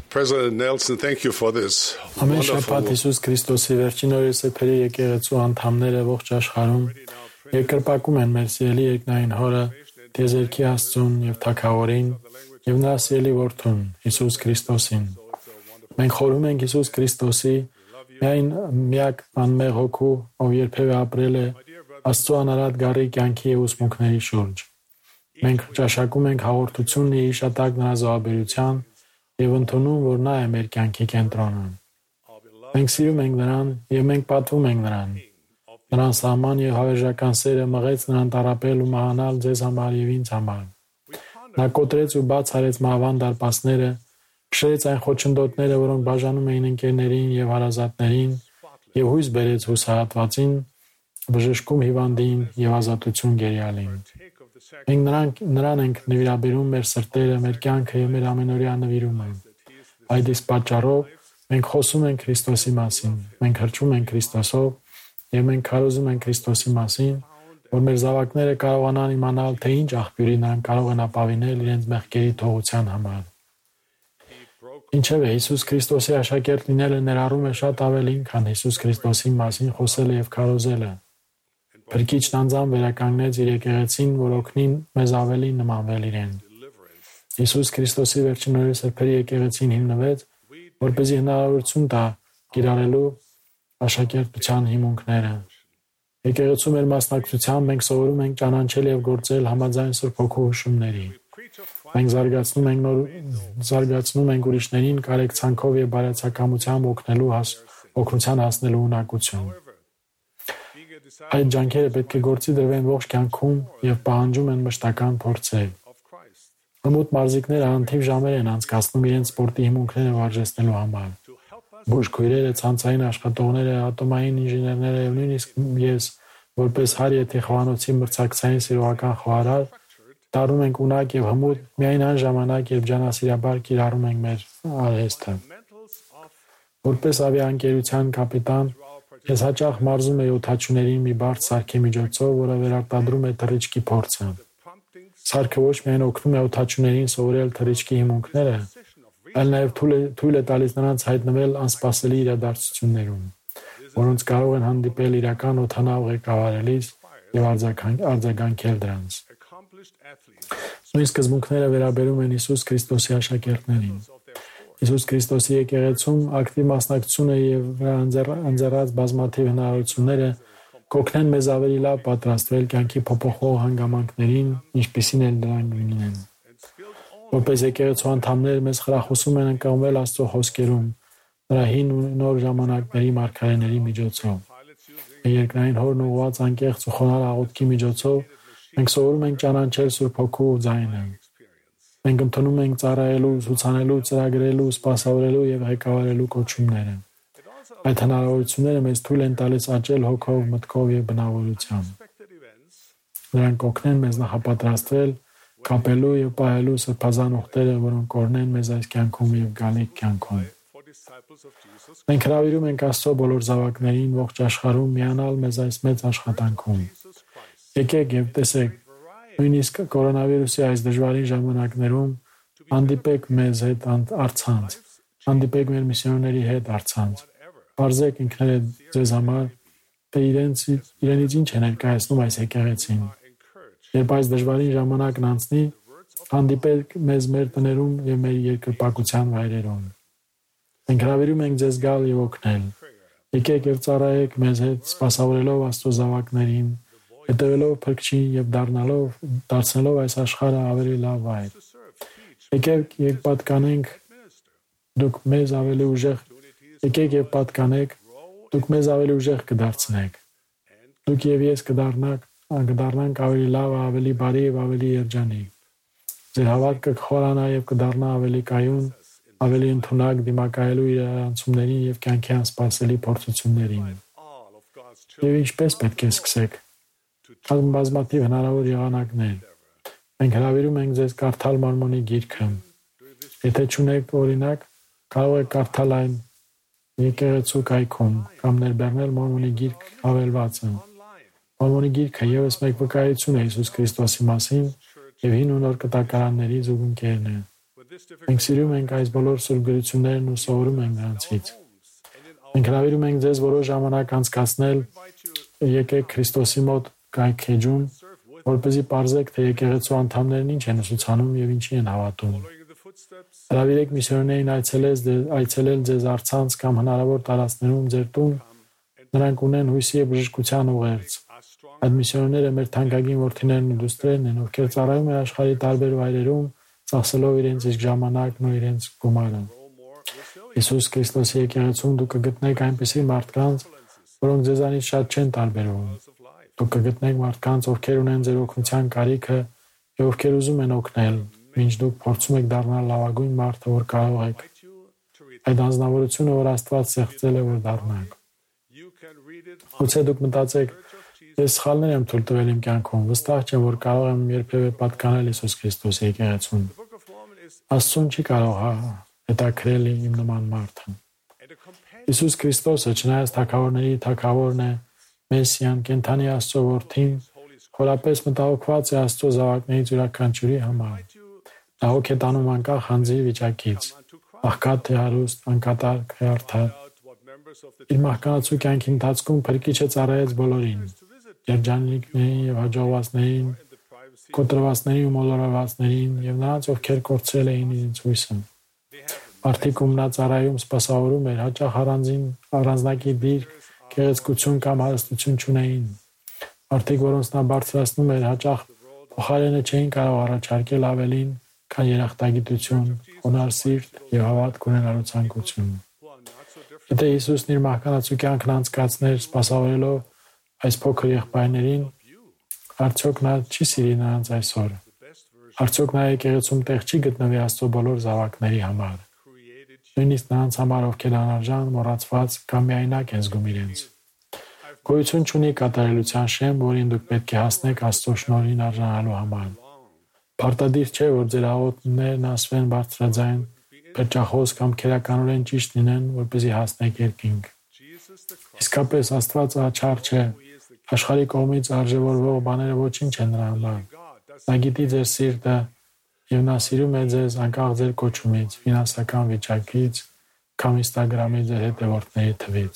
President Nelson, thank you for this Ամեն շաբաթ wonderful Հիսուս Քրիստոսի վերջին օրը սեփերի եկեղեցու անդամները ողջ աշխարհում երկրպագում են մեր սիրելի երկնային Հորը, Տիեզերքի Աստծուն եւ Թագավորին եւ նրա սիրելի որդուն Հիսուս Քրիստոսին։ Մենք խորհում ենք Հիսուս Քրիստոսի միայն միակ անմեղ հոգու, ով երբևէ ապրել է Աստծո անարատ գառի կյանքի եւ ուսմունքների շուրջ։ Մենք ճաշակում ենք հաղորդությունն իր իշատակ նրա զոհաբերության եւ ընդունում, որ նա է մեր կյանքի կենտրոնը։ Մենք սիրում ենք նրան եւ մենք պատվում ենք նրան։ Նրան սահման եւ հավերժական սերը մղեց նրան տառապել ու մահանալ ձեզ համար եւ ինձ համար։ Նա կոտրեց ու բաց արեց մահվան դարպասները, փշրեց այն խոչընդոտները, որոնք բաժանում էին ընկերներին եւ հարազատներին, եւ հույս բերեց հուսահատվածին, բժշկում հիվանդին եւ ազատություն գերիալին։ Մենք նրան ենք նվիրաբերում մեր սրտերը, մեր կյանքը եւ մեր ամենօրյա նվիրումը։ Այդ իսկ պատճառով մենք խոսում ենք Քրիստոսի մասին, մենք հրճում ենք Քրիստոսով եւ մենք քարոզում ենք Քրիստոսի մասին, որ մեր զավակները կարողանան իմանալ, թե ինչ աղբյուրի նրանք կարող են ապավինել իրենց մեղքերի թողության համար։ Ինչևէ, Հիսուս Քրիստոսի աշակերտ լինելը ներառում է շատ ավելին, քան Հիսուս Քրիստոսի մասին խոսելը եւ քարոզելը։ Փրկիչն անձամբ վերականգնեց իր եկեղեցին, որ օգնի մեզ ավելի նմանվել իրեն։ Հիսուս Քրիստոսի վերջին օրերի սրբերի եկեղեցին հիմնվեց, որպեսզի հնարավորություն տա կիրառելու աշակերտության հիմունքները։ Եկեղեցու մեր մասնակցությամբ մենք սովորում ենք ճանաչել եւ գործել համաձայն Սուրբ Հոգու հուշումների։ Մենք զարգացնում ենք ուրիշներին կարեկցանքով եւ բարեցակամությամբ օգնության հասնելու ունակություն։ Այդ ջանքերը պետք է գործի դրվեն ողջ կյանքում եւ պահանջում են մշտական փորձեր։ Հմուտ մարզիկները անթիվ ժամեր են անցկացնում իրենց սպորտի հիմունքները վարժեցնելու համար։ Բուժքույրերը, ցանցային աշխատողները, ատոմային ինժեներները եւ նույնիսկ ես, որպես Հարիեթի խոհանոցի մրցակցային սիրողական խոհարար, դառնում ենք ունակ եւ հմուտ միայն այն ժամանակ, երբ ջանասիրաբար կիրառում ենք մեր արհեստը։ Որպես ավիաընկերության կապիտան, ես հաճախ մարզում եմ օդաչուներին մի բարդ սարքի միջոցով, որը վերարտադրում է թռիչքի փորձը։ Սարքը ոչ միայն օգնում է օդաչուներին սովորել թռիչքի հիմունքները, այլ նաև թույլ է տալիս նրանց հայտնվել անսպասելի իրադարձություններում, որոնց կարող են հանդիպել իրական օդանավ ղեկավարելիս եւ արձագանքել դրանց։ Նույն սկզբունքները վերաբերում են Հիսուս Քրիստոսի աշակերտներին։ Հիսուս Քրիստոսի եկեղեցում ակտիվ մասնակցությունը եւ նրա ընձեռած բազմաթիվ հնարավորությունները կօգնեն մեզ ավելի լավ պատրաստվել կյանքի փոփոխող հանգամանքներին, ինչպիսին են դրանք լինեն։ Որպես եկեղեցու անդամներ մեզ խրախուսում են ընկղմվել Աստծո խոսքերում, նրա հին ու նոր ժամանակների մարգարեների միջոցով։ Երկնային Հորն ուղղված անկեղծ ու խոնարհ աղոթքի միջոցով մենք սովորում ենք ճանաչել Սուրբ Հոգու ձայնը։ Մենք ընդունում ենք ծառայելու, ուսուցանելու, ծրագրելու, սպասավորելու եւ ղեկավարելու կոչումները։ Այդ հնարավորությունները մեզ թույլ են տալիս աճել հոգով, մտքով եւ բնավորությամբ։ Նրանք օգնեն մեզ նախապատրաստվել, կապելու եւ պահելու սրբազան ուխտերը, որոնք կօրհնեն մեզ այս կյանքում եւ գալիք կյանքում։ Մենք հրավիրում ենք Աստծո բոլոր զավակներին ողջ աշխարհում միանալ մեզ այս մեծ աշխատանքում։ Եկեք եւ տեսեք, նույնիսկ կորոնավիրուսի այս դժվարին ժամանակներում հանդիպեք մեզ հետ առցանց, հանդիպեք մեր միսիոներների հետ առցանց։ Բարձեք ինքներդ ձեզ համար, թե իրենից ինչ է ներկայացնում այս եկեղեցին։ Երբ այս դժվարին ժամանակն անցնի, հանդիպեք մեզ մեր տներում եւ մեր երկրպագության վայրերում։ Մենք հրավիրում ենք ձեզ գալ եւ օգնել։ Եկեք եւ ծառայեք մեզ հետ, սպասավորելով Աստծո զավակներին, հետևելով Փրկչին եւ դարձնելով այս աշխարհը ավելի լավ վայր։ Եկեք եւ պատկանենք, դուք մեզ ավելի ուժեղ կդարձնեք։ Դուք եւ ես կդառնանք ավելի լավ, ավելի բարի եւ ավելի երջանիկ։ Ձեր հավատքը կխորանա եւ կդառնա ավելի կայուն, ավելի ընդունակ դիմակայելու իրարանցումներին եւ կյանքի անսպասելի փորձություններին։ Եվ ինչպես պետք է սկսեք։ Բազմաթիվ հնարավոր եղանակներ։ Մենք հրավիրում ենք ձեզ կարդալ Մարմոնի գիրքը։ Եթե չունեք օրինակ, կարող եք կարդալ այն եկեղեցու կայքում կամ ներբեռնել Մարմոնի գիրք հավելվածը։ Մարմոնի գիրքը ևս մեկ վկայություն է Հիսուս Քրիստոսի մասին եւ հին ու նոր կտակարանների զուգընկերն է։ Մենք սիրում ենք այս բոլոր սուրբ գրություններն ու սովորում ենք նրանցից։ Մենք հրավիրում ենք ձեզ որոշ ժամանակ անցկացնել եկեք Քրիստոսի մոտ կայքեջում, որպեսզի պարզեք, թե եկեղեցու անդամներն ինչ են ուսուցանում եւ ինչի են հավատում։ Հրավիրեք միսիոներին այցելել ձեզ առցանց կամ հնարավոր տարածքներում ձեր տուն, նրանք ունեն հույսի եւ բժշկության ուղերձ։ Այդ միսիոներները մեր թանկագին որդիներն ու դուստրերն են, ովքեր ծառայում են աշխարհի տարբեր վայրերում, ծախսելով իրենց իսկ ժամանակն ու իրենց գումարը։ Հիսուս Քրիստոսի եկեղեցում դուք կգտնեք այնպիսի մարդկանց, որոնք ձեզանից շատ չեն տարբերվում։ Դուք կգտնեք մարդկանց, ովքեր ունեն ձեր օգնության կարիքը եւ ովքեր ուզում են օգնել, մինչ դուք փորձում եք դառնալ լավագույն մարդը, որ կարող եք։ Այդ անձնավորությունը, որ Աստված ստեղծել է, որ դառնաք։ Գուցե դուք մտածեք, ես սխալներ եմ թույլ տվել իմ կյանքում, վստահ չեմ, որ կարող եմ երբևէ պատկանել Հիսուս Քրիստոսի եկեղեցուն։ Աստծուն չի կարող հետաքրել իմ նման մարդը։ Հիսուս Քրիստոսը, չնայած թագավորների թագավորն է, Մեսիան, կենդանի Աստծո որդին, խորապես մտահոգված է Աստծո զավակներից յուրաքանչյուրի համար։ Նա հոգ է տանում անկախ անձի վիճակից, աղքատ թե հարուստ, անկատար թե արդար։ Իր մահկանացու կյանքի ընթացքում Փրկիչը ծառայեց բոլորին՝ երջանիկներին եւ հաջողվածներին, կոտրվածներին ու մոլորվածներին եւ նրանց, ովքեր կորցրել էին իրենց հույսը։ Մարդիկ, ում նա ծառայում սպասավորում էր, հաճախ առանձնակի դիրք, գեղեցկություն կամ հարստություն չունեին։ Մարդիկ, որոնց նա բարձրացնում էր, հաճախ փոխարենը չէին կարող առաջարկել ավելին, քան երախտագիտություն, խոնարհ սիրտ եւ հավատք ունենալու ցանկություն։ Եթե Հիսուսն իր մահկանացու կյանքն անցկացներ սպասավորելով այս փոքր եղբայրներին, արդյոք նա չի սիրի նրանց այսօր։ Արդյոք նա եկեղեցում տեղ չի գտնվի Աստծո բոլոր զավակների համար։ Նույնիսկ նրանց համար, ովքեր անարժան, մոռացված կամ միայնակ են զգում իրենց։ Գոյություն չունի կատարելության շեմ, որին դուք պետք է հասնեք Աստծո շնորհին արժանալու համար։ Պարտադիր չէ, որ ձեր աղոթքներն ասվեն բարձրաձայն, փրջախոս կամ քերականորեն ճիշտ լինեն, որպեսզի հասնեք երկինք։ Իսկապես Աստված աչառ չէ, աշխարհի կողմից արժևորվող բաները ոչինչ են նրա համար։ Նա գիտի ձեր սիրտը եւ նա սիրում է ձեզ անկախ ձեր կոչումից, ֆինանսական վիճակից կամ Instagram-ի ձեր հետևորդների թվից։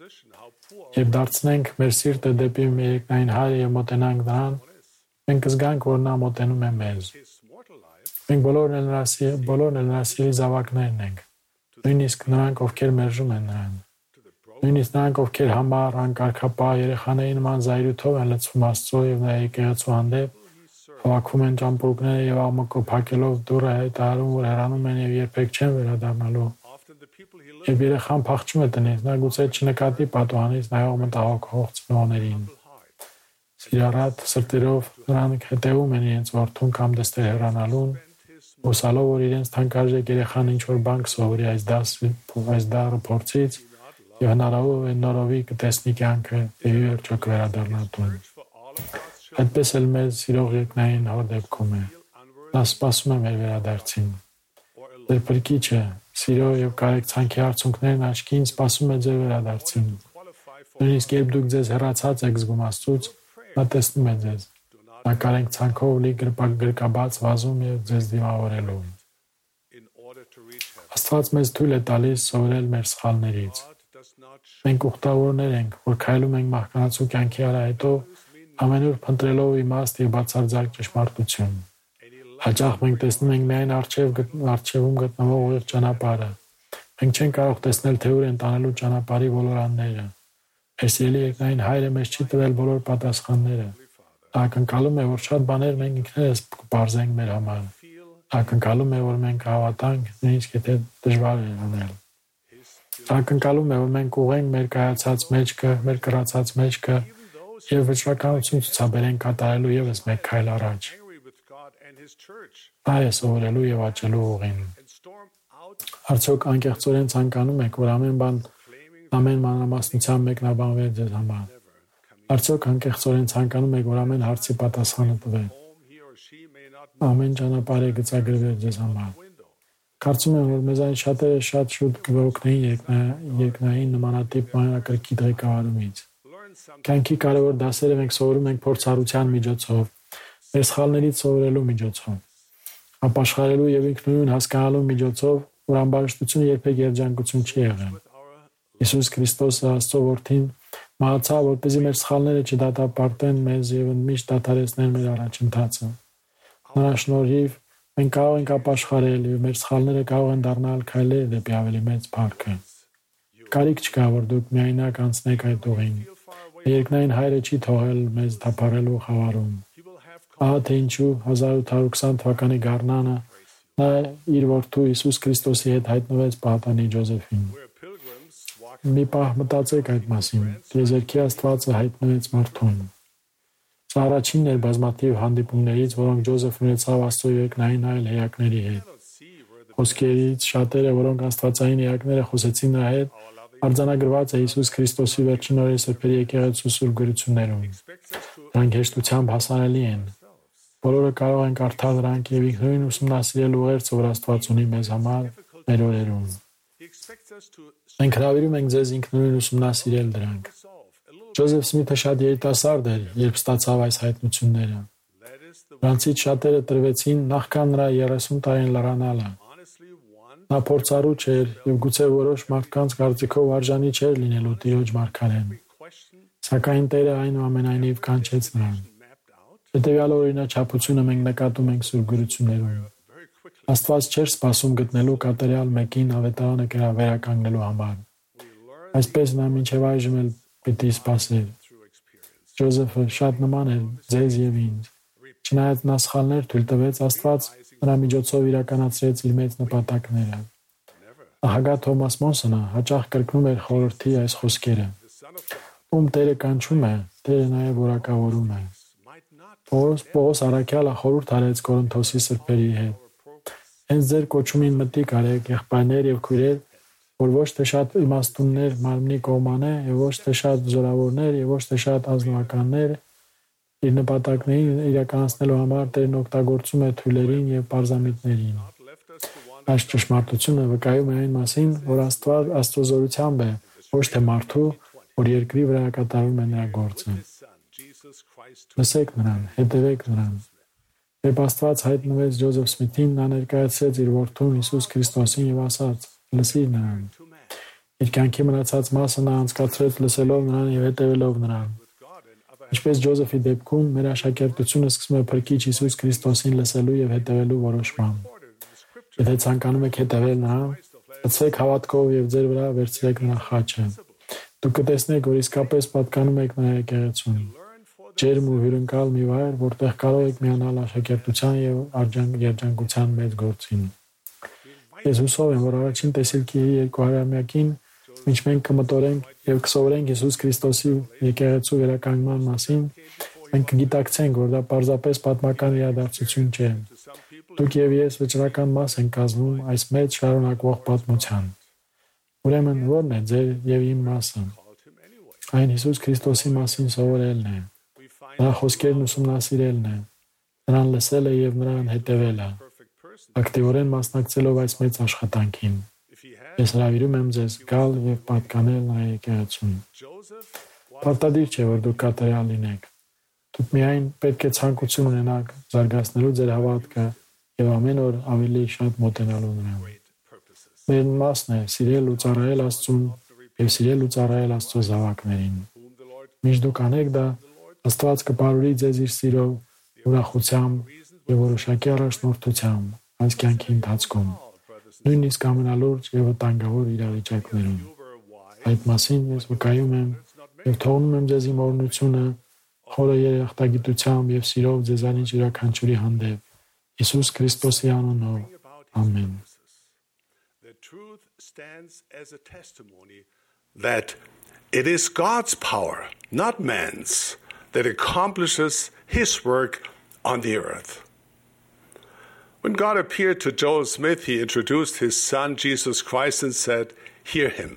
Երբ դարձնենք մեր սիրտը դեպի մեր երկնային Հայրը եւ մոտենանք նրան, մենք կզգանք, որ նա մոտենում է մեզ։ Մենք բոլորն էլ նրա սիրելի զավակներն ենք, նույնիսկ նրանք, ովքեր մերժում են նրան։ Նույնիսկ նրանք, ովքեր համառ, անկարգապահ երեխաների նման զայրույթով են լցվում Աստծո եւ նրա եկեղեցու հանդեպ, հավաքում են ճամպրուկները եւ աղմկոփակելով դուռը հայտարարում, որ հեռանում են եւ երբեք չեն վերադառնալու։ Երբ երեխան փախչում է տնից, նա գուցե չնկատի պատուհանից նայող մտահոգող ծնողներին։ Սիրառատ սրտերով նրանք հետևում են իրենց որդուն կամ դստեր հեռանալուն, հուսալով, որ իրենց թանկարժեք երեխան ինչ-որ բան կսովորի այս դառը փորձից եւ հնարավոր է նորովի կտեսնի կյանքը եւ ի վերջո կվերադառնա տուն։ Այդպես էլ մեր սիրող երկնային Հոր դեպքում է։ Նա սպասում է մեր վերադարձին։ Ձեր Փրկիչը սիրո եւ կարեկցանքի արցունքներն աչքին սպասում է ձեր վերադարձին։ Նույնիսկ երբ դուք ձեզ հեռացած եք զգում Աստծուց, նա տեսնում է ձեզ։ Նա կարեկցանքով լի գրկաբաց վազում եւ ձեզ դիմավորելու։ Աստված մեզ թույլ է տալիս սովորել մեր սխալներից։ Մենք ուխտավորներ ենք, որ քայլում ենք մահկանացու կյանքի արահետով, ամենուր փնտրելով իմաստ եւ բացարձակ ճշմարտություն։ Հաճախ մենք տեսնում ենք միայն առջևում գտնվող ուղիղ ճանապարհը։ Մենք չենք կարող տեսնել, թե ուր են տանելու ճանապարհի ոլորանները։ Մեր սիրելի երկնային Հայրը մեզ չի տվել բոլոր պատասխանները։ Նա ակնկալում է, որ շատ բաներ մենք ինքներս կբարձենք մեր համար։ Նա ակնկալում է, որ մենք հավատանք, նույնիսկ եթե դժվար է անել։ Նա ակնկալում է, որ մենք ուղենք մեր կայացած մեջքը, մեր կռացած մեջքը եւ վճռականություն ցուցաբերենք կատարելու եւս մեկ քայլ առաջ։ Նա է սովորելու եւ աճելու ուղին։ Արդյոք անկեղծորեն ցանկանում եք, որ ամեն մանրամասնությամբ մեկնաբանվեր ձեզ համար։ Արդյոք անկեղծորեն ցանկանում եք, որ ամեն հարցի պատասխանը տվեր։ Ամեն ճանապարհ է գծագրվել ձեզ համար։ Կարծում եմ, որ մեզանից շատերը շատ շուտ կողոքնեին երկնային նմանատիպ մանրակրկիտ ղեկավարումից։ Կյանքի կարևոր դասերը մենք սովորում ենք փորձառության միջոցով, մեր սխալներից սովորելու միջոցով։ ապաշխարելու եւ ինքնուրույն հասկանալու միջոցով, որ ամբարշտությունը երբեք երջանկություն չի եղել։ Հիսուս Քրիստոսը Աստծո որդին մահացավ, որպեսզի մեր սխալները չդատապարտեն մեզ եւ ընդմիշտ դադարեցնեն մեր առաջընթացը։ Նրա շնորհիվ մենք կարող ենք ապաշխարել եւ մեր սխալները կարող են դառնալ քայլեր դեպի ավելի մեծ փառքը։ Կարիք չկա, որ դուք միայնակ անցնեք այդ ուղին։ Երկնային Հայրը չի թողել մեզ թափառելու խավարում։ Ահա թե ինչու 1820 թվականի գարնանը նա իր որդու Հիսուս Քրիստոսի հետ հայտնվեց պահտանի Ջոզեֆին։ Մի պահ մտածեք այդ մասին։ Տիեզերքի Աստվածը հայտնվեց մարդուն։ Սա առաջինն էր բազմաթիվ հանդիպումներից, որոնք Ջոզեֆն ունեցավ Աստծո երկնային այլ էակների հետ։ Խոսքերից շատերը, որոնք աստվածային էակները խոսեցին նրա հետ, արձանագրված է Հիսուս Քրիստոսի վերջին օրերի սրբերի եկեղեցու սուրբ գրություններում։ Դրանք հեշտությամբ հասանելի են։ Բոլորը կարող են կարդալ դրանք եւ ինքնուրույն ուսումնասիրել ուղերձը, որ Աստված ունի մեզ համար մեր օրերում։ Մենք հրավիրում ենք ձեզ ինքնուրույն ուսումնասիրել դրանք։ Ջոզեֆ Սմիթը շատ երիտասարդ էր, երբ ստացավ այս հայտնությունները։ Նրանցից շատերը տրվեցին նախքան նրա 30 տարին լրանալը։ Նա փորձառու չէր եւ գուցե որոշ մարդկանց կարծիքով արժանի չէր լինելու Տիրոջ մարգարեն։ Սակայն Տերը այնուամենայնիվ կանչեց նրան։ Հետևյալ օրինաչափությունը մենք նկատում ենք Սուրբ գրություններում։ Աստված չէր սպասում գտնելու կատարյալ մեկին ավետարանը վերականգնելու համար։ Այսպես նա մինչև այժմ էլ պիտի սպասեր։ Ջոզեֆը շատ նման էր ձեզ եւ ինձ։ Չնայած նա սխալներ թույլ տվեց, Աստված նրա միջոցով իրականացրեց իր մեծ նպատակները։ Ահագա Թոմաս Մոնսոնը հաճախ կրկնում էր խորհրդի այս խոսքերը. «Ում Տերը կանչում է, Տերը նաև որակավորում է»։ Պողոս առաքյալը խորհուրդ արեց Կորինթոսի սրբերի հետ. «Հենց ձեր կոչումին մտիկ արեք, եղբայրներ եւ քույրեր, որ ոչ թե շատ իմաստուններ մարմնի կողմանե եւ ոչ թե շատ զորավորներ եւ ոչ թե շատ ազնվականներ, իր նպատակներին իրականացնելու համար Տերն օգտագործում է թույլերին եւ պարզամիտներին։ Այս ճշմարտությունը վկայում է այն մասին, որ Աստված Աստծո զորությամբ է, ոչ թե մարդու, որ երկրի վրա կատարում է նրա գործը։ Լսեք նրան, հետևեք նրան։ Երբ Աստված հայտնվեց Ջոզեֆ Սմիթին, նա ներկայացրեց իր որդուն Հիսուս Քրիստոսին եւ ասաց. «Լսիր նրան»։ Իր կյանքի մնացած մասը նա անցկացրեց լսելով նրան եւ հետևելով նրան։ Ինչպես Ջոզեֆի դեպքում, մեր աշակերտությունը սկսում է Փրկիչ Հիսուս Քրիստոսին լսելու եւ հետևելու որոշմամբ։ Եթե ցանկանում եք հետևել նրան, լսեք հավատքով եւ ձեր վրա վերցրեք նրա խաչը։ Դուք կտեսնեք, որ իսկապես պատկանում եք նրա եկեղեցուն։ Ջերմ ու հյուրընկալ մի վայր, որտեղ կարող եք միանալ աշակերտության եւ երջանկության մեծ գործին։ Ես հուսով եմ, որ առաջին տեսիլքի 200-ամյակին, ինչ մենք կմտորենք եւ կսովորենք Հիսուս Քրիստոսի եկեղեցու վերականգնման մասին, մենք կգիտակցենք, որ դա պարզապես պատմական իրադարձություն չէ։ Դուք եւ ես վճռական մաս ենք կազմում այս մեծ շարունակվող պատմության։ Ուրեմն ո՞րն է ձեր եւ իմ մասը։ Այն Հիսուս Քրիստոսի մասին սովորելն է։ Նրա խոսքերն ուսումնասիրելն է։ Նրան լսելը եւ նրան հետևելը։ Ակտիվորեն մասնակցելով այս մեծ աշխատանքին։ Ես հրավիրում եմ ձեզ գալ եւ պատկանել նրա եկեղեցուն։ Պարտադիր չէ, որ դուք կատարյալ լինեք։ Դուք միայն պետք է ցանկություն ունենաք զարգացնելու ձեր հավատքը եւ ամեն օր ավելի շատ մոտենալու նրան։ Մեր մասն է սիրել ու ծառայել Աստծուն եւ սիրել ու ծառայել Աստծո զավակներին։ Միշտ դուք անեք դա, Աստված կպարուրի ձեզ իր սիրով, ուրախությամբ եւ որոշակի առաջնորդությամբ այս կյանքի ընթացքում, նույնիսկ ամենալուրջ եւ վտանգավոր իրավիճակներում։ Այդ մասին ես վկայում եմ եւ թողնում եմ ձեզ իմ օրհնությունը խորը երախտագիտությամբ եւ սիրով ձեզանից յուրաքանչյուրի հանդեպ Հիսուս Քրիստոսի անունով։ Ամեն։ The truth stands as a testimony that it is God's power, not man's, that accomplishes his work on the earth. When God appeared to Joseph Smith, he introduced his son, Jesus Christ, and said, "Hear him."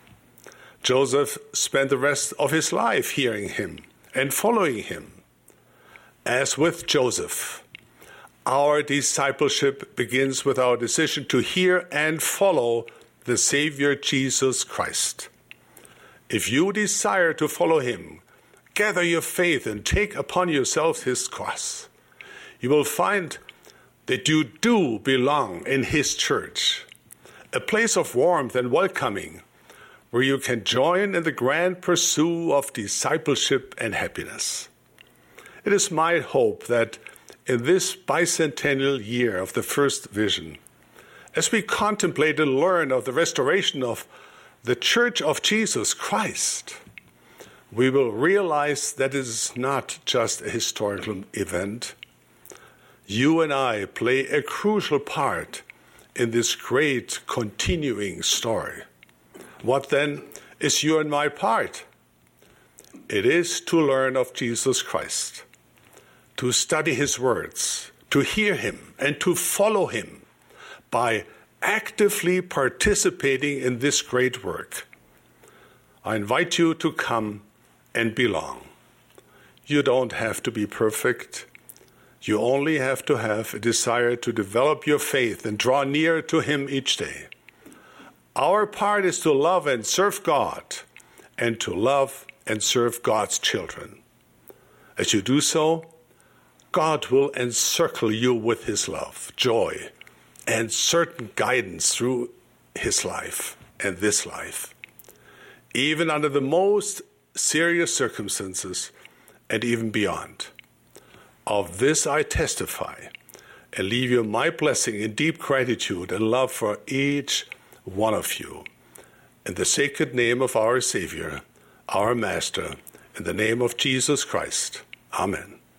Joseph spent the rest of his life hearing him and following him. As with Joseph, our discipleship begins with our decision to hear and follow the Savior Jesus Christ. If you desire to follow him, gather your faith and take upon yourselves his cross. You will find that you do belong in His church, a place of warmth and welcoming, where you can join in the grand pursuit of discipleship and happiness. It is my hope that in this bicentennial year of the first vision, as we contemplate and learn of the restoration of the Church of Jesus Christ, we will realize that it is not just a historical event. You and I play a crucial part in this great continuing story. What then is your and my part? It is to learn of Jesus Christ, to study His words, to hear Him, and to follow Him by actively participating in this great work. I invite you to come and belong. You don't have to be perfect. You only have to have a desire to develop your faith and draw near to Him each day. Our part is to love and serve God, and to love and serve God's children. As you do so, God will encircle you with His love, joy, and certain guidance through His life and this life, even under the most serious circumstances and even beyond. Of this I testify and leave you my blessing in deep gratitude and love for each one of you. In the sacred name of our Savior, our Master, in the name of Jesus Christ. Amen.